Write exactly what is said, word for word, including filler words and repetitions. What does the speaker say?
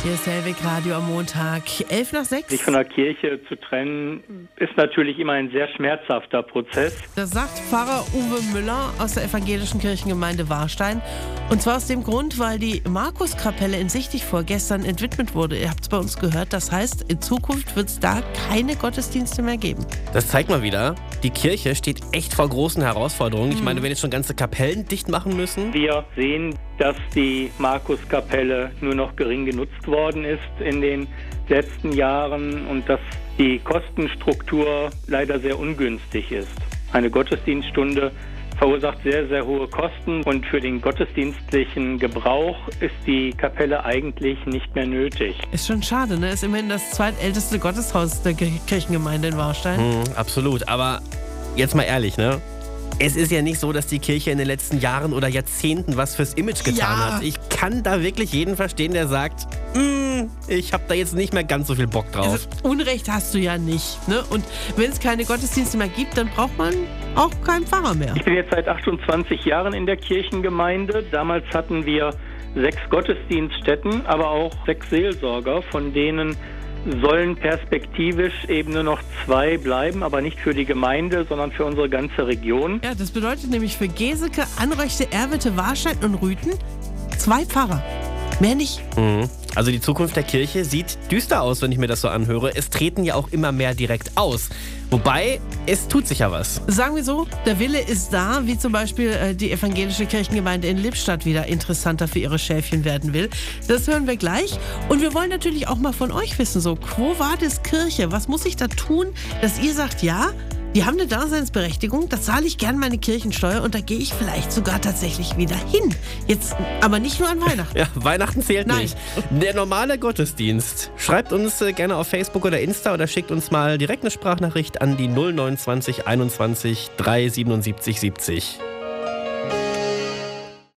Hier ist Hellweg Radio am Montag, elf nach sechs. Sich von der Kirche zu trennen, ist natürlich immer ein sehr schmerzhafter Prozess. Das sagt Pfarrer Uwe Müller aus der evangelischen Kirchengemeinde Warstein. Und zwar aus dem Grund, weil die Markuskapelle in Sichtig vorgestern entwidmet wurde. Ihr habt es bei uns gehört. Das heißt, in Zukunft wird es da keine Gottesdienste mehr geben. Das zeigt mal wieder, die Kirche steht echt vor großen Herausforderungen. Ich meine, wenn jetzt schon ganze Kapellen dicht machen müssen. Wir sehen, dass die Markuskapelle nur noch gering genutzt worden ist in den letzten Jahren und dass die Kostenstruktur leider sehr ungünstig ist. Eine Gottesdienststunde verursacht sehr, sehr hohe Kosten und für den gottesdienstlichen Gebrauch ist die Kapelle eigentlich nicht mehr nötig. Ist schon schade, ne? Ist immerhin das zweitälteste Gotteshaus der Kirchengemeinde in Warstein. Mhm, absolut, aber jetzt mal ehrlich, ne? Es ist ja nicht so, dass die Kirche in den letzten Jahren oder Jahrzehnten was fürs Image getan Ja. hat. Ich kann da wirklich jeden verstehen, der sagt, mm, ich habe da jetzt nicht mehr ganz so viel Bock drauf. Also, Unrecht hast du ja nicht, ne? Und wenn es keine Gottesdienste mehr gibt, dann braucht man auch keinen Pfarrer mehr. Ich bin jetzt seit achtundzwanzig Jahren in der Kirchengemeinde. Damals hatten wir sechs Gottesdienststätten, aber auch sechs Seelsorger, von denen sollen perspektivisch eben nur noch zwei bleiben, aber nicht für die Gemeinde, sondern für unsere ganze Region. Ja, das bedeutet nämlich für Geseke, Anröchte, Erwitte, Warstein und Rüthen zwei Pfarrer. Mehr nicht. Mhm. Also die Zukunft der Kirche sieht düster aus, wenn ich mir das so anhöre. Es treten ja auch immer mehr direkt aus. Wobei, es tut sich ja was. Sagen wir so, der Wille ist da, wie zum Beispiel äh, die evangelische Kirchengemeinde in Lippstadt wieder interessanter für ihre Schäfchen werden will. Das hören wir gleich. Und wir wollen natürlich auch mal von euch wissen, so, Quo Vadis Kirche? Was muss ich da tun, dass ihr sagt, ja, die haben eine Daseinsberechtigung, da zahle ich gern meine Kirchensteuer und da gehe ich vielleicht sogar tatsächlich wieder hin. Jetzt aber nicht nur an Weihnachten. Ja, Weihnachten zählt Nein. nicht. Der normale Gottesdienst. Schreibt uns äh, gerne auf Facebook oder Insta oder schickt uns mal direkt eine Sprachnachricht an die null neun zwanzig einundzwanzig drei siebenundsiebzig siebzig.